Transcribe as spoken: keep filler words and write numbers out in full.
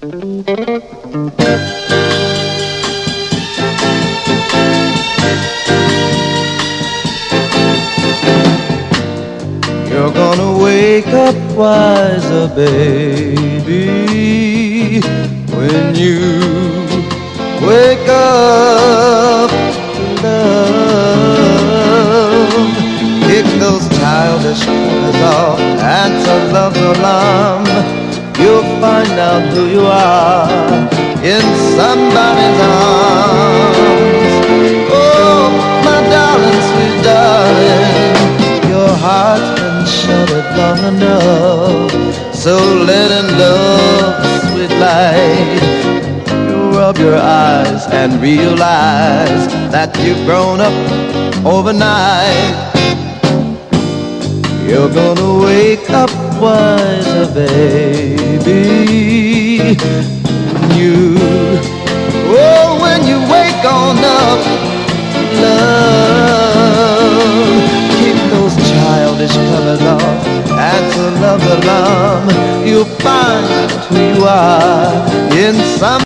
You're gonna wake up wiser, baby, when you wake up to love. Kick those childish clothes off, answer love's alarm. You'll find out who you are in somebody's arms. Oh, my darling, sweet darling, your heart's been shuttered long enough. So let in love's sweet light. You rub your eyes and realize that you've grown up overnight. You're gonna wake up wiser, baby. You, oh, when you wake on up, love, keep those childish covers off, answer love's alarm. You'll find who you are in some